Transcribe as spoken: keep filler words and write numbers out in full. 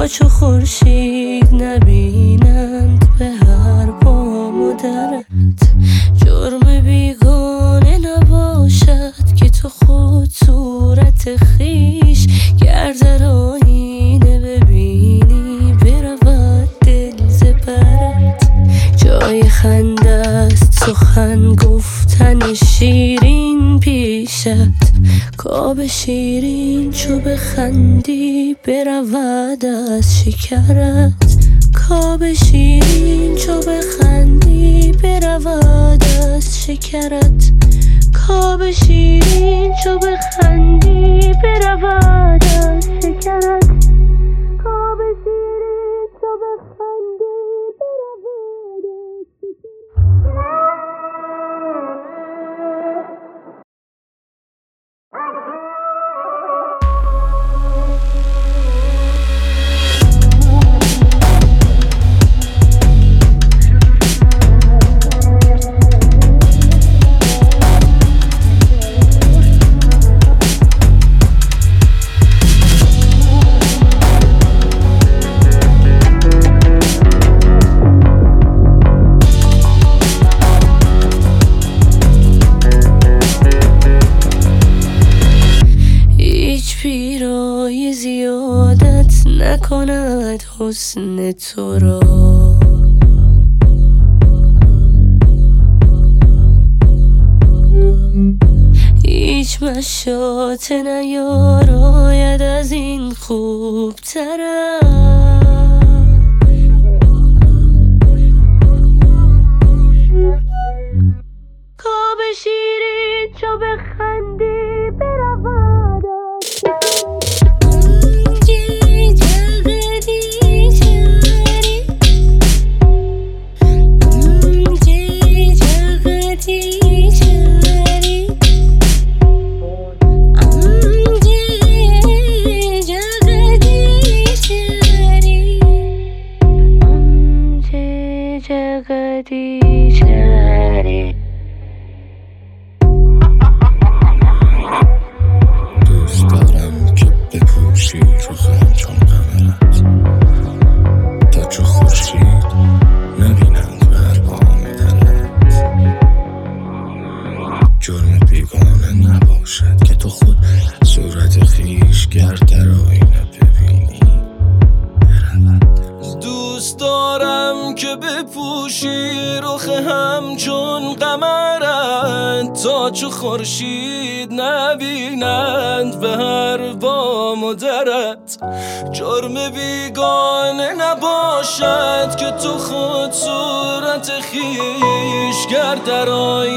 تا چو خورشید نبینند به هر بام و درت. جرم بیگانه نباشد که تو خود صورت خویش گر در آینه ببینی برود دل ز برت. جای خنده است سخن گفتن شیرین پیشت، کآب شیرین چو بخندی برود از شکرت. کآب شیرین چو بخندی برود از شکرت. کآب شیرین چو بخندی برود از شکرت. کآب شیرین چو بخندی برود از شکرت. پیرایه زیادت نکند حسن تو را. هیچ مشاطه نیاراید از این خوبترت. کآب شیرین چو بخندی برود جگدیشاری. دوست دارم که بپوشی رخم چون قمرت، تا چو خورشید نبینند بر بام درت. جرم بیگانه نباشد که تو خود صورت خویش گر در آینه ببینی برود. دوست دارم که بپوشی رخ همچون قمرت، تا چو خورشید نبینند به هر بام و درت. جرم بیگانه نباشد که تو خود صورت خویش گر در آینه